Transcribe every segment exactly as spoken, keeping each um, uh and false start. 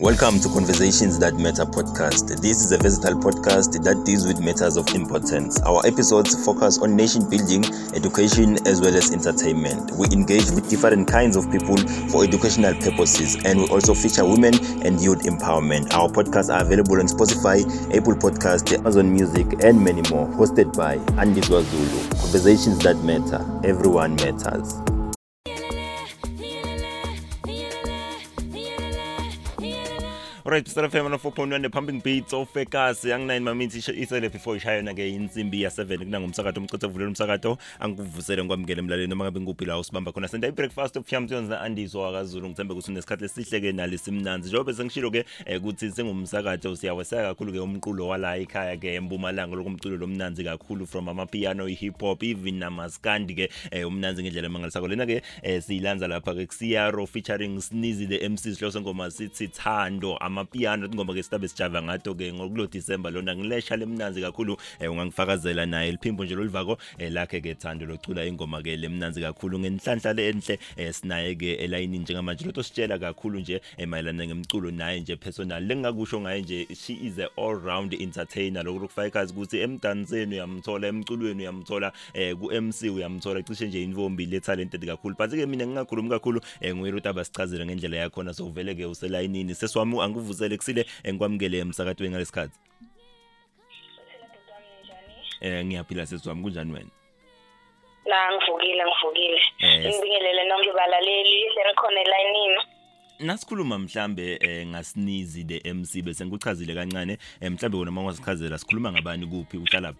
Welcome to Conversations That Matter podcast. This is a versatile podcast that deals with matters of importance. Our episodes focus on nation building, education, as well as entertainment. We engage with different kinds of people for educational purposes, and we also feature women and youth empowerment. Our podcasts are available on Spotify, Apple Podcasts, Amazon Music, and many more. Hosted by Andy Zwazulu. Conversations That Matter. Everyone matters. Alright, start F M on four point one, the pumping beats of Fekas, young nine mamins isele before ishaya na ke insimbi ya seven kuna ngumsakato umqotho vulela umsakato angikuvusele ngikwamukele emlalweni noma ngabe nguphi usibamba khona senda ibreakfast of champions na Andizo akaZulu ngithemba ukuthi unesikhathi esihle ke nali simnanzi njengoba sengishilo ke ukuthi singumsakato siyaweseka kakhulu ke umculo wala ekhaya ke eMpumalanga lokumculo lomnanzi kakhulu from amapiano hip hop even namaskandi ke umnanzi ngendlela emangalisako lena ke siyilanza lapha ke Xiaro featuring Sneezy the M C sihlose ngoma sithi Thando amapiano ingoma ke sitabe sijava ngato ke ngokulo December lona ngilesha lemnanzi kakhulu ungangifakazela naye liphimbo nje lolivako lakhe ke Thando locula ingoma ke lemnanzi kakhulu ngenhlanhla le enhle sinaye ke elayini njengamanje lotho sitshela kakhulu nje emayelana ngemculo naye nje personal lengakusho ngaye nje she is a all round entertainer lokufaka ukuthi emdanseni uyamthola emculweni uyamthola ku M C uyamthola cishe nje invombi le talented kakhulu but ke mina ngingakhuluma kakhulu nguyiruta abasichazela ngendlela yakho na sovele ke uselayinini seswami anguvuzele kusile engikwamukele emsakatweni ngalesikhathi eh ngiyaphila seswami kunjani wena la ngivukile ngivukile ngibingelele nonke balaleli senikhona elayinini nasikhuluma mhlambe ngaSneezy the M C bese ngikuchazile kancane mhlambe wona mawasichazela sikhuluma ngabani kuphi uhlala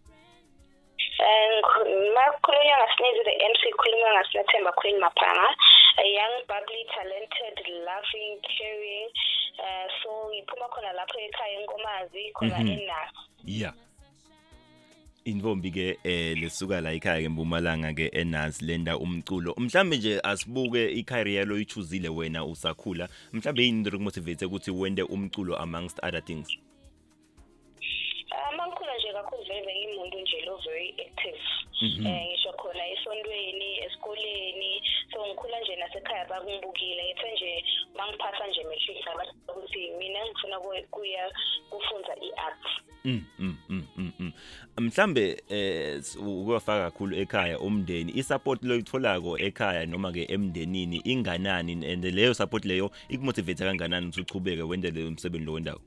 makhulunywa ngaSneezy the M C khulunywa ngaSithemba Queen Maphanga, a young bubbly talented loving caring uh, so iphuma khona lapho ekhaya enkomazi khona eNazi. Yeah. Invombi ke eh lesuka la ekhaya ke eMpumalanga ke eNazi lenda umculo mhlambe nje asibuke icareer lo ichuzile wena usakhula mhlambe yini into ukumotivate ukuthi wende umculo amongst other things. Mangikhula nje kakhulu vele ngimuntu nje lo very active eh ngisho khona esontweni esikoleni so ngikhula nje nasekhaya bakungibukile ngithe nje mangiphatha nje matric abantu ukuthi mina ngifuna kuya kufunza iart. Mm mm mm mm mhlambe eh ukwafaka kakhulu ekhaya umndeni isupport lo itholako ekhaya noma ke emndenini inganani and leyo support leyo ikumotivate kanganani ukuthi uchubeke wende leyo umsebenzi lo wendawo.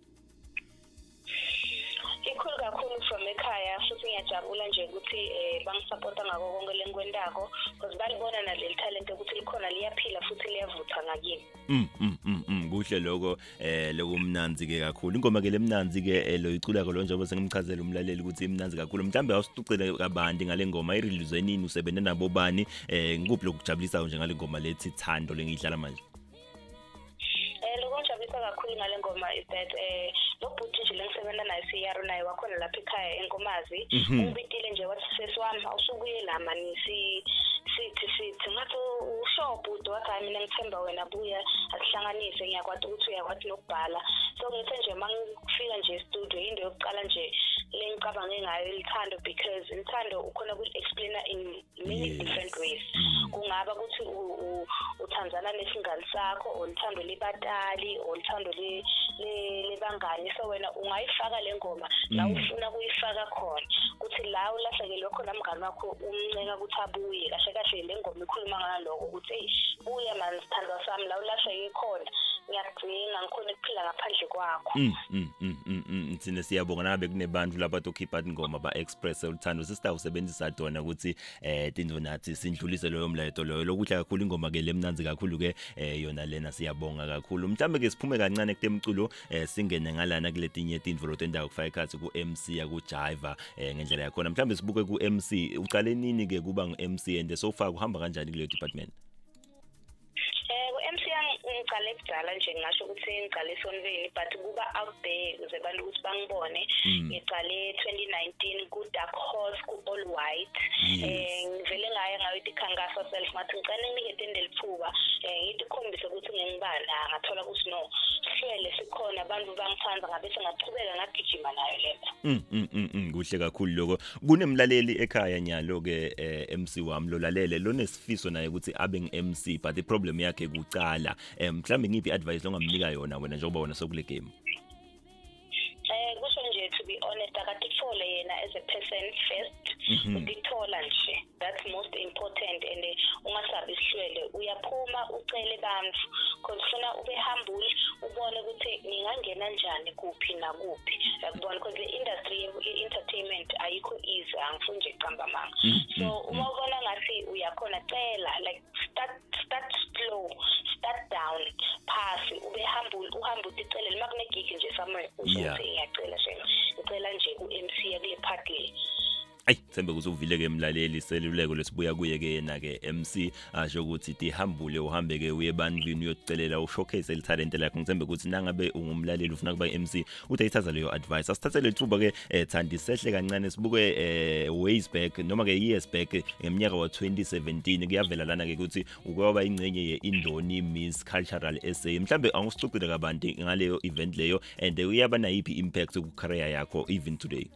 Ikhulu kakhulu from ekhaya futhi ngiyajabula nje ukuthi bangisupporta ngako konke lenkwendako because balibona naleli talent ukuthi likhona liyaphila futhi liyavutha ngakini. Mm mm mm kuhle lokho eh lokumnanzi ke kakhulu ingoma ke lemnanzi ke lo icula ke lo njengoba sengimchazela umlaleli ukuthi imnanzi kakhulu mhlambe awusitucele kabandi ngale ngoma irelease nini usebenza nabo bani eh ngikuphi lokujabulisa nje ngale ngoma lethi Thando lengidlala manje. Eh lokujabulisa kakhulu ngale ngoma is that eh lobhuti nje lengisebenza naye Xiaro naye wakhona lapha ekhaya enkomazi ungibitile nje wathi sesiwami awusukuye la mani si sithi sithi ngathi ushop udwa mina ngithemba wena buya asihlanganise ngiyakwazi ukuthi uyakwazi nokubhala so ngithe nje mangifika nje studio into yokuqala nje lengicabange ngayo ilithando because ilithando ukhona ukuthi explainer in many yes. different ways kungaba ukuthi uthandzana nesingane sakho olithando libatali olithando le lebangani so wena ungayifaka lengoma la ufuna kuyifaka khona ukuthi la ulahlekelwe khona umngane wakho umncenga ukuthi abuye kahle kahle lengoma ikhuluma ngaloko ukuthi hey buya manje sithandwa sami la ulahleke khona ngiyadinga ngikhona ukuphila ngaphandle kwakho. Mm mm mm mm sine siyabonga nabe kunebantu lapha tokhipha ingoma ba express uthando sister usebenzisa dona ukuthi eh tinzo nathi sindlulise loyo mlayeto loyo lokuhla kakhulu ingoma ke lemnanzi kakhulu ke yona lena siyabonga kakhulu mhlambe ke siphume kancane kutemculo singene ngalana kuletinye tindvo lotendayo kufaka ikhathi ku M C ya ku Jiva ngendlela yakho mhlambe sibuke ku M C uqale nini ke kuba ngu M C and so far kuhamba kanjani kuleyo department. Ngiqale kudala nje ngisho ukuthi ngiqale esonweni but kuba out there ukuze abantu ukuthi bangibone ngiqale twenty nineteen ku Dark Horse ku All White eh ngivele ngaya ngayo ikhangaso self ngathi ngicane nginikete ndeliphuba eh ngithi khombisa ukuthi ngingibani ngathola ukuthi no sishwele sikhona abantu bangithanda ngabe singaqhubeka ngagijima nayo lento. Mm mm mm kuhle kakhulu lokho. Kunemlaleli ekhaya nyalo ke M C wami lo lalele lo nesifiso naye ukuthi abe ngi-M C but the problem yakhe kucala. Mhlambe ngiphi advice longamnika yona wena njengoba wona sokule game? Eh kusho nje to be honest akatithole yena as a person first. Ukuthola nje that's most important and ungasabi isihlwele uyaphuma ucele bantu because ufuna ube humble ubone ukuthi ngingangena kanjani kuphi na kuphi yakubona because the industry ye entertainment ayikho easy angifuni nje iqamba manga so uma ubona ngathi uyakhona cela like start start slow start down pass ube humble uhamba uticele noma kunegig nje somewhere uzothi ngiyacela nje ucela nje ku-M C yakule party. Ay sembe kuzovile ke emlaleli seluleko lesibuya kuye ke yena ke M C asho ukuthi tihambule uhambe ke uye bandwini uyocelela u showcase el talent lakho ngithembe ukuthi nangabe ungumlaleli ufuna kuba M C utayithatha leyo advice asithathele ithuba ke Thandi sehle kancane sibuke ways back noma ke years back ngeminyaka wa twenty seventeen kuyavela lana ke ukuthi ukwaba ingcenye ye Indoni Miss Cultural S A mhlambe angusicocile kabanti ngaleyo event leyo and uyaba na yipi impact ku career yakho even today?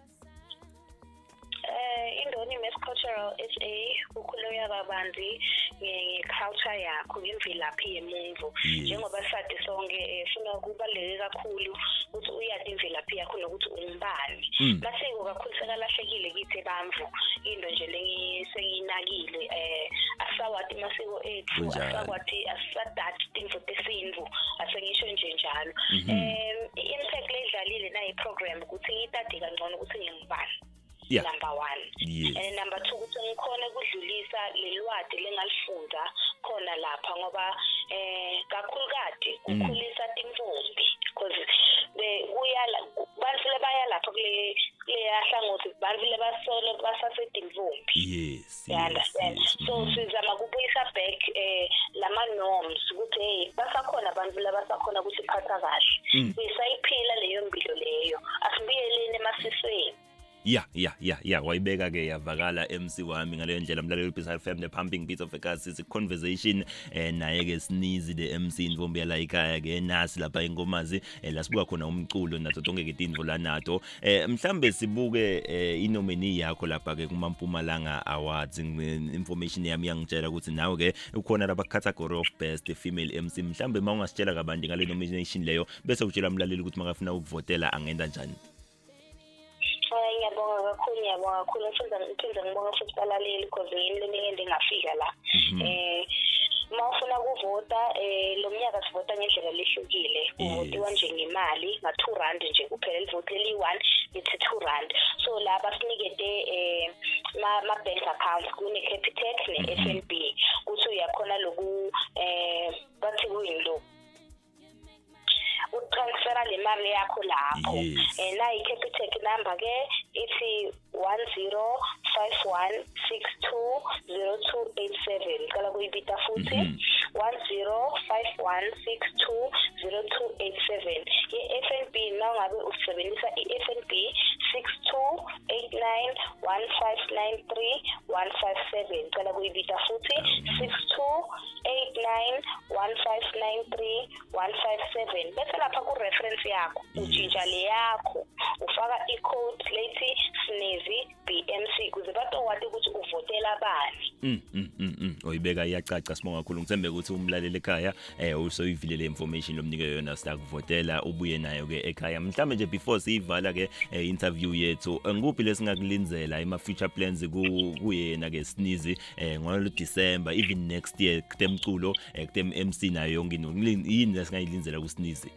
Cultural S A ukuloya kabanzi ngeculture yakho ngemvelaphi yemuntu njengoba sathi sonke funa kubaleke kakhulu ukuthi uyazi imvelaphi yakho nokuthi ungubani maseko kakhulu sekalahlekile kithi bamvu into nje lengiseyinakile eh asawathi masiko ethu asakwathi asadati into tesinvu asengisho nje njalo eh impact ledlalile na iprogram ukuthi ngitade kangcono ukuthi ngingubani. Yeah. Number one. Yes. And number two ukuthi ngikhona ukudlulisa lelwadi lengalifunda khona lapha ngoba eh kakhulu kade ukukhulisa intombi because the kuyala bantu lebaya lapha kule leyahlangothi bantu lebasolo basasedimvumbi. Yes. You understand? Yes. So sizama kubuyisa back eh lama norms ukuthi hey basakhona abantu labasakhona ukuthi phatha kahle. Bisayiphila leyo mpilo leyo. Asibiyeleni emasisweni. Yeah, yeah, yeah, yeah. Wayibeka ke yavakala M C wami ngaleyo ndlela mlaleli Peace F M the pumping beats of ekhasi si conversation eh naye ke sneeze the M C Indvombi yala ikhaya ke nasi lapha inkomazi la sibuka khona umculo nazo tonke ke tindvo lanato eh mhlambe sibuke inomini yakho lapha ke kuma Mpumalanga Awards information yami yangitshela ukuthi nawe ke ukhona lapha category of best female M C mhlambe mawungasitshela kabanti ngale nomination leyo bese utshela umlaleli ukuthi makafuna ukuvotela angenda njani. Ngiyabonga kakhulu ngiyabonga kakhulu ngifunda ngiphinda ngibonga futhi balaleli because yini leminye ndingafika la eh mawufuna ukuvota eh lo mnyaka sivota ngendlela lehlukile uvotiwa nje ngemali nga two rand nje kuphela ivote li one lithi two rand so la basinikete eh ma ma bank accounts kune Capitec ne F N B kuthi uyakhona loku eh bathi kuyilo utransfera le mali yakho lapho eh la iCapitec number ke ithi one zero five one six two zero two eight seven kala kuyibita futhi one zero five one six two zero two eight seven ye F N B naw ngabe usebenzisa iF N B six two eight nine one five nine three one five seven kala kuyibita futhi six two eight nine one five nine three one five seven bese lapha ku reference yakho ujinja le yakho ufaka i-code lethi Snezi B M C kuze batowati ukuthi uvotela bani. Mm mm mm oyibeka iyacaca sibonga kakhulu ngithembe ukuthi umlaleli ekhaya eh usoyivile le information lomnike yona sitakuvotela ubuye nayo ke ekhaya mhlambe nje before siyivala ke interview yethu ngikuphi lesingakulinzela ima future plans kuyena ke Snezi eh ngo December even next year kutemculo kutem M C nayo yonke yini lesingayilinzela ku Snezi?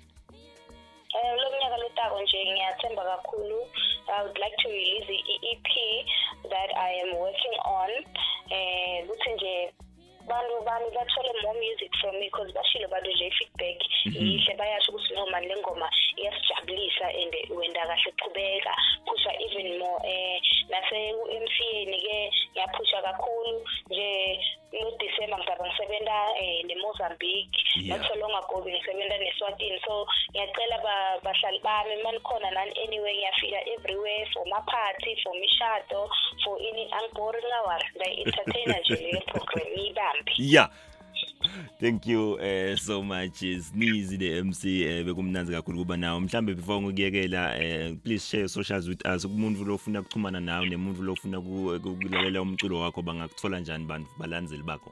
Eh lo mnyaka lotako nje ngiyathemba kakhulu I would like to release the E P that I am working on eh ukuthi nje bantu bami bathole more music from me because bashilo bantu nje feedback ihle bayasho ukuthi noma le ngoma iyasijabulisa and wenda kahle qhubeka pusha even more eh nase u-M C ni ke ngiyaphusha kakhulu nje no December ngaba ngisebenza eh ne Mozambique ngitholonga gobe ngisebenza neSwatini so ngiyacela bahlali bami manikhona nani anyway ngiyafika everywhere for my party for mishado for ini angibore ngawara la entertainer nje le program ibambi yeah Thank you uh, so much Sneezy the M C uh, bekumnanzi kakhulu kuba nawo mhlambe before ngikuyekela uh, please share your socials with us umuntu lo ofuna ukuxhumana nawe nemuntu lo ofuna ukulalela umculo wakho bangakuthola njani bantu balandzeli bakho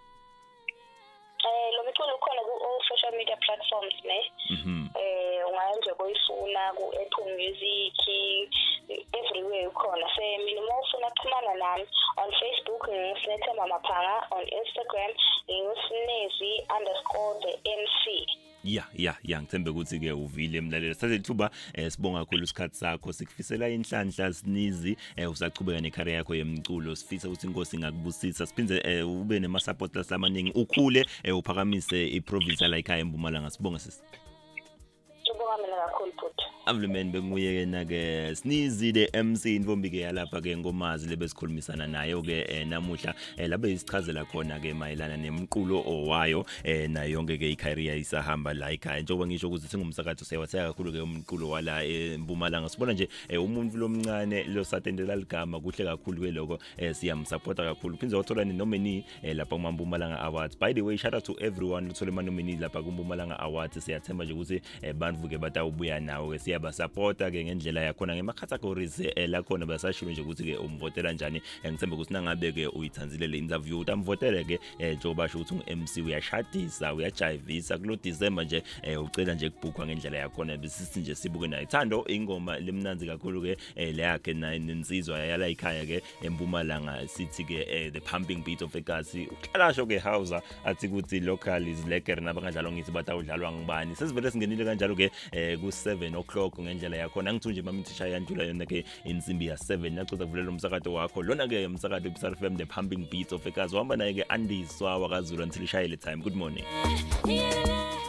eh lo mculo ukhona ku social media platforms ne mhm eh unganje koyifuna ku Apple Music everywhere ukhona se mina ufuna ukuxhumana nami on Facebook ngisinethe mama phanga on Instagram ngusnezi underscore the M C ya ya ya ngithembe ukuthi ke uvile emlaleli sathe thuba eh, sibonga kakhulu isikhathi sakho sikufisela inhlanhla Sneezy eh, usaqhubeka necareer yakho yemculo sifisa ukuthi inkosi ngakubusisa siphindze eh, ube nema supporters amaningi ukhule eh, uphakamise iprovince la ekhaya eMpumalanga sibonga sisi ubonga mina kakhulu futhi Avlemen benguye yena ke Sneezy the M C intombi ke yalapha ke ngomazi lebesikhulumisana nayo ke eh, namuhla eh, labe isichazela khona ke mayelana nemqulo owayo eh, na yonke ke icareer isahamba la ekhaya njengoba ngisho ukuthi singumsakatho siyawaseka kakhulu ke umqulo wala eMpumalanga sibona nje eh, umuntu lomncane lo satendela ligama kuhle kakhulu ke lokho eh, siyamsupporta kakhulu phindze wathola ni nominee eh, lapha kuMpumalanga Awards by the way shout out to everyone uthole ama nominee lapha kuMpumalanga Awards siyathemba nje ukuthi eh, bantu ke batawubuya nawo ke siyabasupporta ke ngendlela yakho ngema categories eh, la khona basashilo nje ukuthi ke umvotela njani ngithemba ukuthi nangabe ke uyithanzile le interview utamvotele ke eh, njengoba basho ukuthi ungu-M C uyashadisa uyajayivisa kulo December nje eh, ucela nje kubukwa ngendlela yakho besithi nje sibuke nayo Thando ingoma lemnanzi kakhulu ke eh, le yakhe nensizwa yala ekhaya ke eMpumalanga sithi ke eh, the pumping beat of eGasi uqalasho ke house athi ukuthi local is lekker nabangadlalwa ngithi batawudlalwa ngibani sesivele singenile kanjalo ke eh, ku seven o'clock ngendlela yakho ngithu nje mama Thisha yandlula yona ke insimbi ya seven nacotha kuvulela umsakato wakho lona ke umsakato eBisar F M the pumping beats of eGasi uhamba naye ke Andiswa wakaZulu until ishayele time good morning.